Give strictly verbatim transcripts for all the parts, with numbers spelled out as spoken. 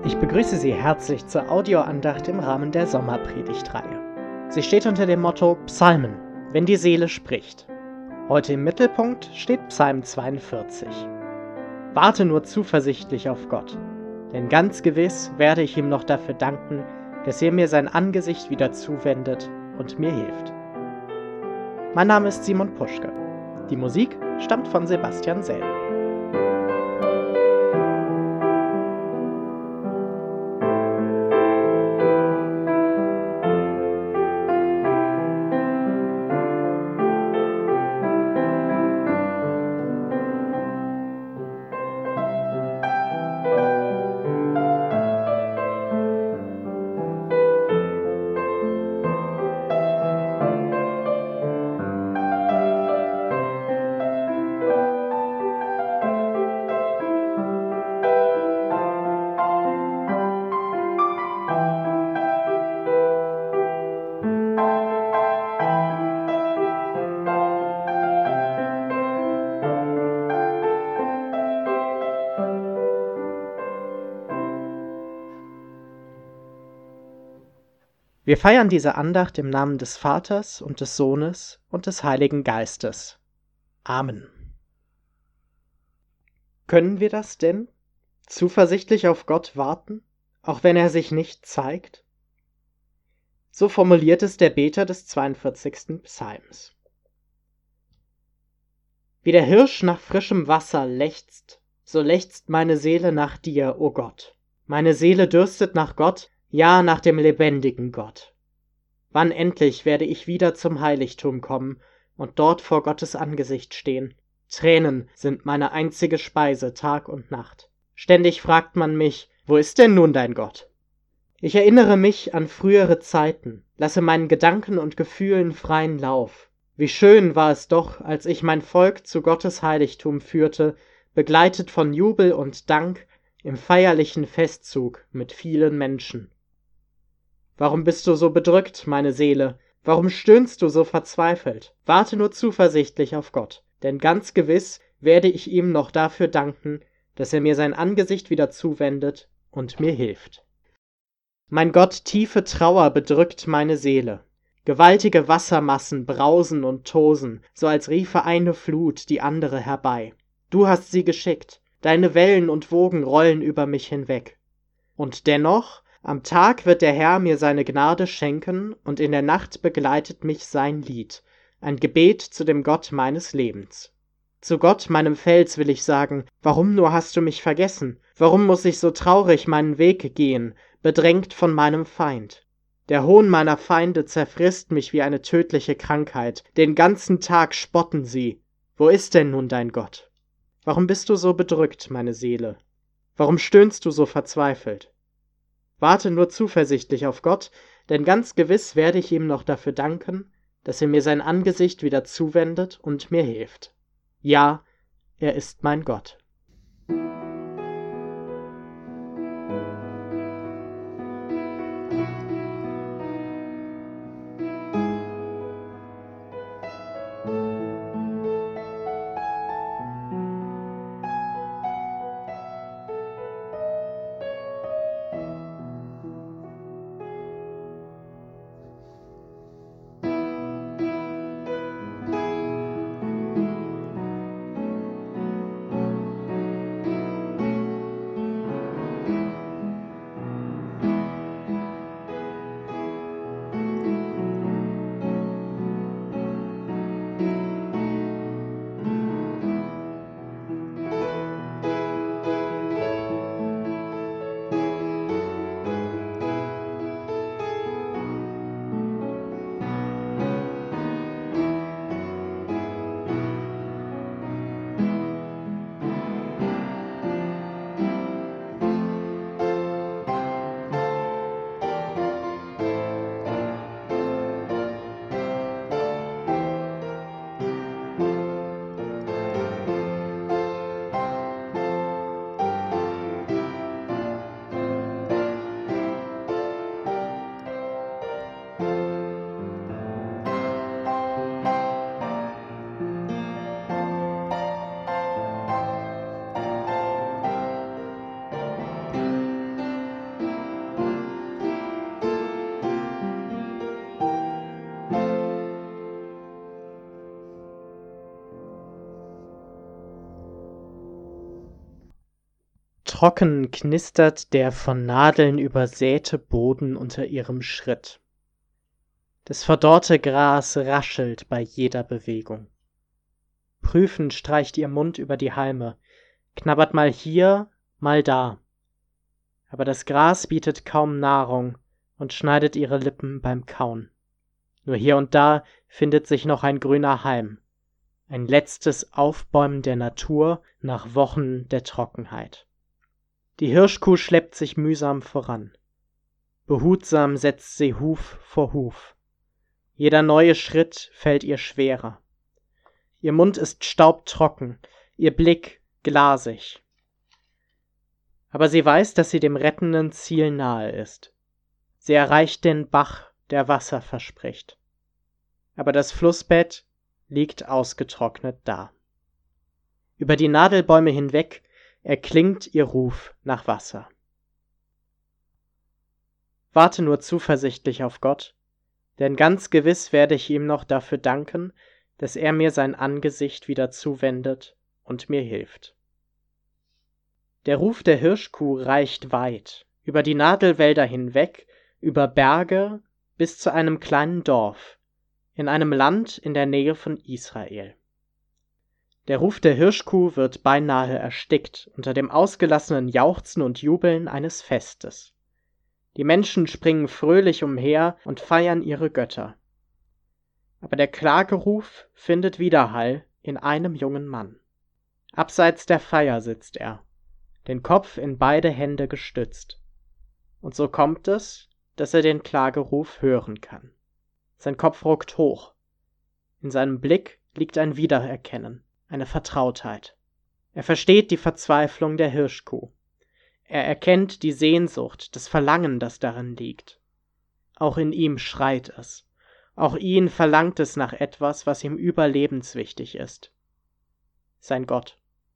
Ich begrüße Sie herzlich zur Audioandacht im Rahmen der Sommerpredigtreihe. Sie steht unter dem Motto Psalmen, wenn die Seele spricht. Heute im Mittelpunkt steht Psalm zweiundvierzig. Warte nur zuversichtlich auf Gott, denn ganz gewiss werde ich ihm noch dafür danken, dass er mir sein Angesicht wieder zuwendet und mir hilft. Mein Name ist Simon Puschke. Die Musik stammt von Sebastian Sell. Wir feiern diese Andacht im Namen des Vaters und des Sohnes und des Heiligen Geistes. Amen. Können wir das denn? Zuversichtlich auf Gott warten, auch wenn er sich nicht zeigt? So formuliert es der Beter des zweiundvierzigsten Psalms. Wie der Hirsch nach frischem Wasser lechzt, so lechzt meine Seele nach dir, o Gott. Meine Seele dürstet nach Gott, ja, nach dem lebendigen Gott. Wann endlich werde ich wieder zum Heiligtum kommen und dort vor Gottes Angesicht stehen? Tränen sind meine einzige Speise Tag und Nacht. Ständig fragt man mich, wo ist denn nun dein Gott? Ich erinnere mich an frühere Zeiten, lasse meinen Gedanken und Gefühlen freien Lauf. Wie schön war es doch, als ich mein Volk zu Gottes Heiligtum führte, begleitet von Jubel und Dank im feierlichen Festzug mit vielen Menschen. Warum bist du so bedrückt, meine Seele? Warum stöhnst du so verzweifelt? Warte nur zuversichtlich auf Gott, denn ganz gewiss werde ich ihm noch dafür danken, dass er mir sein Angesicht wieder zuwendet und mir hilft. Mein Gott, tiefe Trauer bedrückt meine Seele. Gewaltige Wassermassen brausen und tosen, so als riefe eine Flut die andere herbei. Du hast sie geschickt, deine Wellen und Wogen rollen über mich hinweg. Und dennoch, am Tag wird der Herr mir seine Gnade schenken und in der Nacht begleitet mich sein Lied, ein Gebet zu dem Gott meines Lebens. Zu Gott, meinem Fels, will ich sagen, warum nur hast du mich vergessen? Warum muss ich so traurig meinen Weg gehen, bedrängt von meinem Feind? Der Hohn meiner Feinde zerfrisst mich wie eine tödliche Krankheit, den ganzen Tag spotten sie. Wo ist denn nun dein Gott? Warum bist du so bedrückt, meine Seele? Warum stöhnst du so verzweifelt? Warte nur zuversichtlich auf Gott, denn ganz gewiss werde ich ihm noch dafür danken, dass er mir sein Angesicht wieder zuwendet und mir hilft. Ja, er ist mein Gott. Trocken knistert der von Nadeln übersäte Boden unter ihrem Schritt. Das verdorrte Gras raschelt bei jeder Bewegung. Prüfend streicht ihr Mund über die Halme, knabbert mal hier, mal da. Aber das Gras bietet kaum Nahrung und schneidet ihre Lippen beim Kauen. Nur hier und da findet sich noch ein grüner Halm, ein letztes Aufbäumen der Natur nach Wochen der Trockenheit. Die Hirschkuh schleppt sich mühsam voran. Behutsam setzt sie Huf vor Huf. Jeder neue Schritt fällt ihr schwerer. Ihr Mund ist staubtrocken, ihr Blick glasig. Aber sie weiß, dass sie dem rettenden Ziel nahe ist. Sie erreicht den Bach, der Wasser verspricht. Aber das Flussbett liegt ausgetrocknet da. Über die Nadelbäume hinweg erklingt ihr Ruf nach Wasser. Warte nur zuversichtlich auf Gott, denn ganz gewiss werde ich ihm noch dafür danken, dass er mir sein Angesicht wieder zuwendet und mir hilft. Der Ruf der Hirschkuh reicht weit, über die Nadelwälder hinweg, über Berge bis zu einem kleinen Dorf, in einem Land in der Nähe von Israel. Der Ruf der Hirschkuh wird beinahe erstickt unter dem ausgelassenen Jauchzen und Jubeln eines Festes. Die Menschen springen fröhlich umher und feiern ihre Götter. Aber der Klageruf findet Widerhall in einem jungen Mann. Abseits der Feier sitzt er, den Kopf in beide Hände gestützt. Und so kommt es, dass er den Klageruf hören kann. Sein Kopf ruckt hoch. In seinem Blick liegt ein Wiedererkennen, eine Vertrautheit. Er versteht die Verzweiflung der Hirschkuh. Er erkennt die Sehnsucht, das Verlangen, das darin liegt. Auch in ihm schreit es. Auch ihn verlangt es nach etwas, was ihm überlebenswichtig ist. Sein Gott.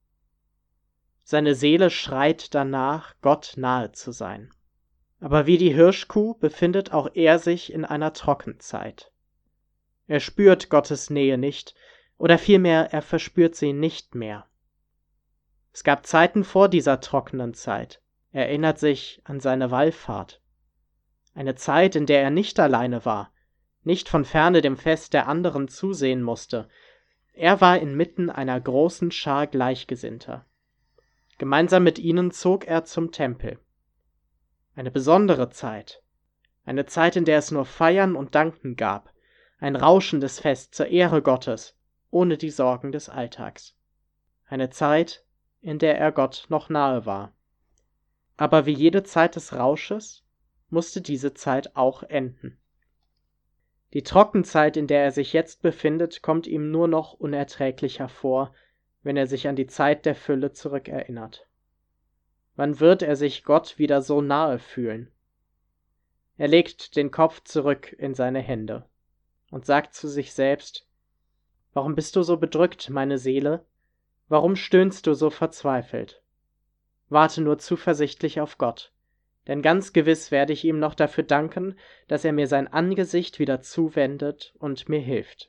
Seine Seele schreit danach, Gott nahe zu sein. Aber wie die Hirschkuh befindet auch er sich in einer Trockenzeit. Er spürt Gottes Nähe nicht, oder vielmehr er verspürt sie nicht mehr. Es gab Zeiten vor dieser trockenen Zeit. Er erinnert sich an seine Wallfahrt. Eine Zeit, in der er nicht alleine war, nicht von ferne dem Fest der anderen zusehen musste. Er war inmitten einer großen Schar Gleichgesinnter. Gemeinsam mit ihnen zog er zum Tempel. Eine besondere Zeit. Eine Zeit, in der es nur Feiern und Danken gab. Ein rauschendes Fest zur Ehre Gottes, ohne die Sorgen des Alltags. Eine Zeit, in der er Gott noch nahe war. Aber wie jede Zeit des Rausches musste diese Zeit auch enden. Die Trockenzeit, in der er sich jetzt befindet, kommt ihm nur noch unerträglicher vor, wenn er sich an die Zeit der Fülle zurückerinnert. Wann wird er sich Gott wieder so nahe fühlen? Er legt den Kopf zurück in seine Hände und sagt zu sich selbst: Warum bist du so bedrückt, meine Seele? Warum stöhnst du so verzweifelt? Warte nur zuversichtlich auf Gott, denn ganz gewiss werde ich ihm noch dafür danken, dass er mir sein Angesicht wieder zuwendet und mir hilft.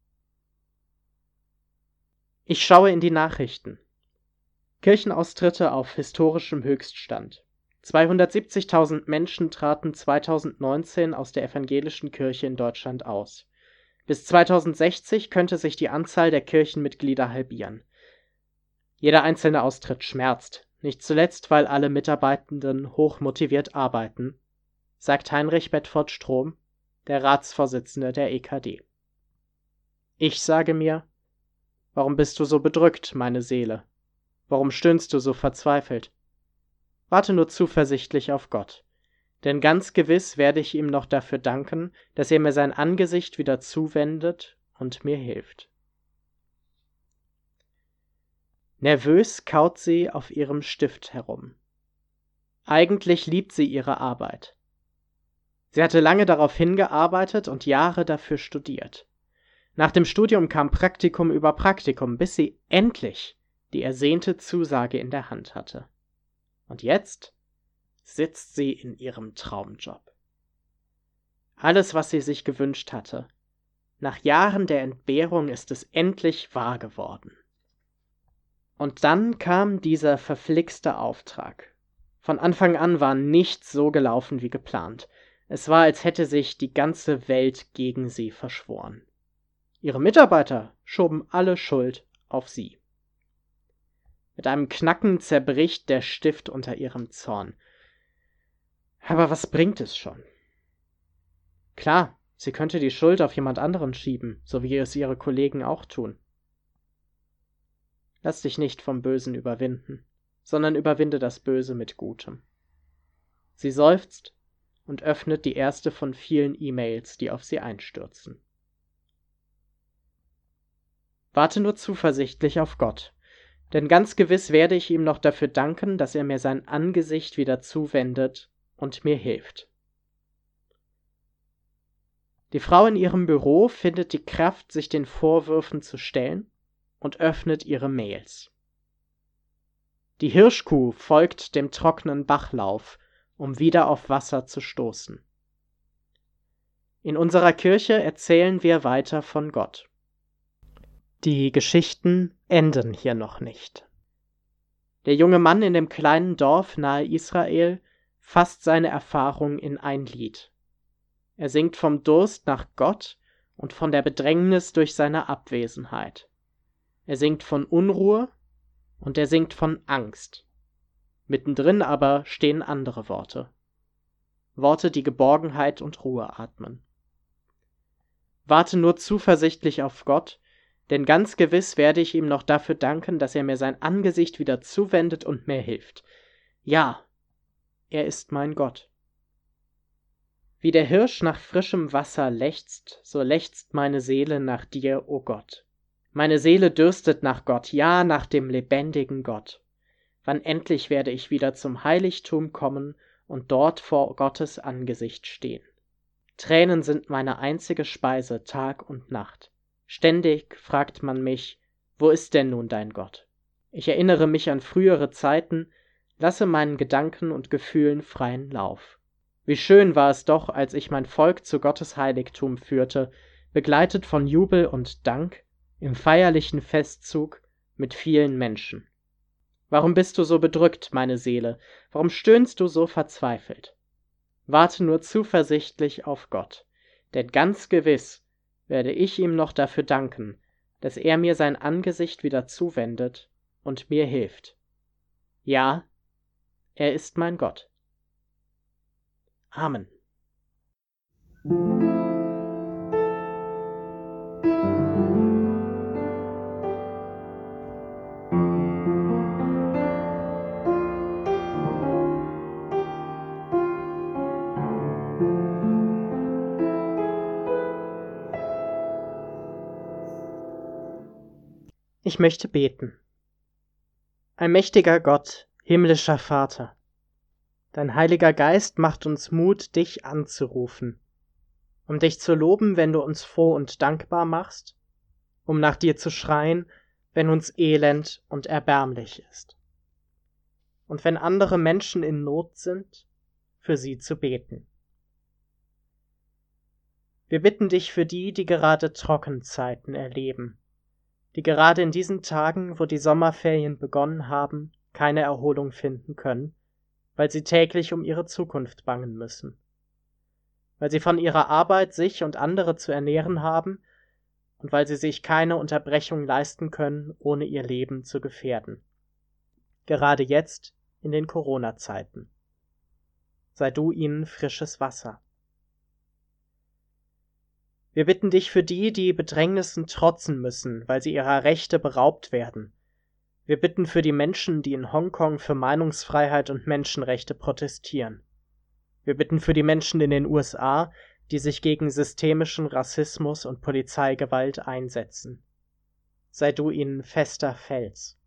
Ich schaue in die Nachrichten. Kirchenaustritte auf historischem Höchststand. zweihundertsiebzigtausend Menschen traten zweitausendneunzehn aus der evangelischen Kirche in Deutschland aus. Bis zweitausendsechzig könnte sich die Anzahl der Kirchenmitglieder halbieren. Jeder einzelne Austritt schmerzt, nicht zuletzt, weil alle Mitarbeitenden hochmotiviert arbeiten, sagt Heinrich Bedford-Strom, der Ratsvorsitzende der E K D. Ich sage mir: Warum bist du so bedrückt, meine Seele? Warum stöhnst du so verzweifelt? Warte nur zuversichtlich auf Gott, denn ganz gewiss werde ich ihm noch dafür danken, dass er mir sein Angesicht wieder zuwendet und mir hilft. Nervös kaut sie auf ihrem Stift herum. Eigentlich liebt sie ihre Arbeit. Sie hatte lange darauf hingearbeitet und Jahre dafür studiert. Nach dem Studium kam Praktikum über Praktikum, bis sie endlich die ersehnte Zusage in der Hand hatte. Und jetzt sitzt sie in ihrem Traumjob. Alles, was sie sich gewünscht hatte. Nach Jahren der Entbehrung ist es endlich wahr geworden. Und dann kam dieser verflixte Auftrag. Von Anfang an war nichts so gelaufen wie geplant. Es war, als hätte sich die ganze Welt gegen sie verschworen. Ihre Mitarbeiter schoben alle Schuld auf sie. Mit einem Knacken zerbricht der Stift unter ihrem Zorn. Aber was bringt es schon? Klar, sie könnte die Schuld auf jemand anderen schieben, so wie es ihre Kollegen auch tun. Lass dich nicht vom Bösen überwinden, sondern überwinde das Böse mit Gutem. Sie seufzt und öffnet die erste von vielen E-Mails, die auf sie einstürzen. Warte nur zuversichtlich auf Gott, denn ganz gewiss werde ich ihm noch dafür danken, dass er mir sein Angesicht wieder zuwendet und mir hilft. Die Frau in ihrem Büro findet die Kraft, sich den Vorwürfen zu stellen und öffnet ihre Mails. Die Hirschkuh folgt dem trockenen Bachlauf, um wieder auf Wasser zu stoßen. In unserer Kirche erzählen wir weiter von Gott. Die Geschichten enden hier noch nicht. Der junge Mann in dem kleinen Dorf nahe Israel fasst seine Erfahrung in ein Lied. Er singt vom Durst nach Gott und von der Bedrängnis durch seine Abwesenheit. Er singt von Unruhe und er singt von Angst. Mittendrin aber stehen andere Worte. Worte, die Geborgenheit und Ruhe atmen. Warte nur zuversichtlich auf Gott, denn ganz gewiss werde ich ihm noch dafür danken, dass er mir sein Angesicht wieder zuwendet und mir hilft. Ja, er ist mein Gott. Wie der Hirsch nach frischem Wasser lechzt, so lechzt meine Seele nach dir, o Gott. Meine Seele dürstet nach Gott, ja, nach dem lebendigen Gott. Wann endlich werde ich wieder zum Heiligtum kommen und dort vor Gottes Angesicht stehen? Tränen sind meine einzige Speise Tag und Nacht. Ständig fragt man mich, wo ist denn nun dein Gott? Ich erinnere mich an frühere Zeiten, lasse meinen Gedanken und Gefühlen freien Lauf. Wie schön war es doch, als ich mein Volk zu Gottes Heiligtum führte, begleitet von Jubel und Dank, im feierlichen Festzug mit vielen Menschen. Warum bist du so bedrückt, meine Seele? Warum stöhnst du so verzweifelt? Warte nur zuversichtlich auf Gott, denn ganz gewiss werde ich ihm noch dafür danken, dass er mir sein Angesicht wieder zuwendet und mir hilft. Ja, er ist mein Gott. Amen. Ich möchte beten. Ein mächtiger Gott, himmlischer Vater, dein Heiliger Geist macht uns Mut, dich anzurufen, um dich zu loben, wenn du uns froh und dankbar machst, um nach dir zu schreien, wenn uns elend und erbärmlich ist, und wenn andere Menschen in Not sind, für sie zu beten. Wir bitten dich für die, die gerade Trockenzeiten erleben, die gerade in diesen Tagen, wo die Sommerferien begonnen haben, keine Erholung finden können, weil sie täglich um ihre Zukunft bangen müssen, weil sie von ihrer Arbeit sich und andere zu ernähren haben und weil sie sich keine Unterbrechung leisten können, ohne ihr Leben zu gefährden. Gerade jetzt in den Corona-Zeiten. Sei du ihnen frisches Wasser. Wir bitten dich für die, die Bedrängnissen trotzen müssen, weil sie ihrer Rechte beraubt werden. Wir bitten für die Menschen, die in Hongkong für Meinungsfreiheit und Menschenrechte protestieren. Wir bitten für die Menschen in den U S A, die sich gegen systemischen Rassismus und Polizeigewalt einsetzen. Sei du ihnen fester Fels.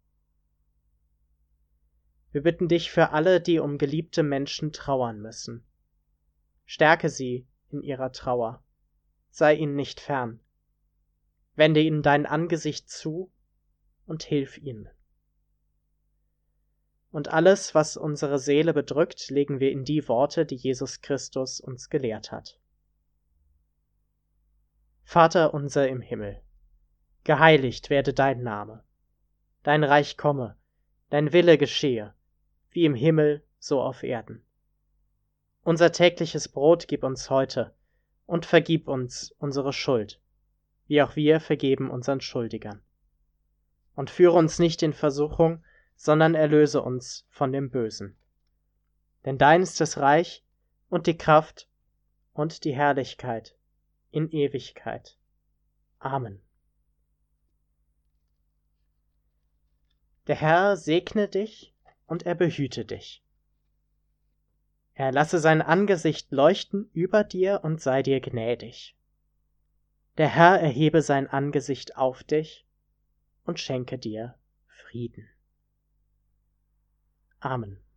Wir bitten dich für alle, die um geliebte Menschen trauern müssen. Stärke sie in ihrer Trauer. Sei ihnen nicht fern. Wende ihnen dein Angesicht zu und hilf ihnen. Und alles, was unsere Seele bedrückt, legen wir in die Worte, die Jesus Christus uns gelehrt hat. Vater unser im Himmel, geheiligt werde dein Name. dein Reich komme, dein Wille geschehe, wie im Himmel, so auf Erden. Unser tägliches Brot gib uns heute und vergib uns unsere Schuld, wie auch wir vergeben unseren Schuldigern. Und führe uns nicht in Versuchung, sondern erlöse uns von dem Bösen. Denn dein ist das Reich und die Kraft und die Herrlichkeit in Ewigkeit. Amen. Der Herr segne dich und er behüte dich. Er lasse sein Angesicht leuchten über dir und sei dir gnädig. Der Herr erhebe sein Angesicht auf dich und schenke dir Frieden. Amen.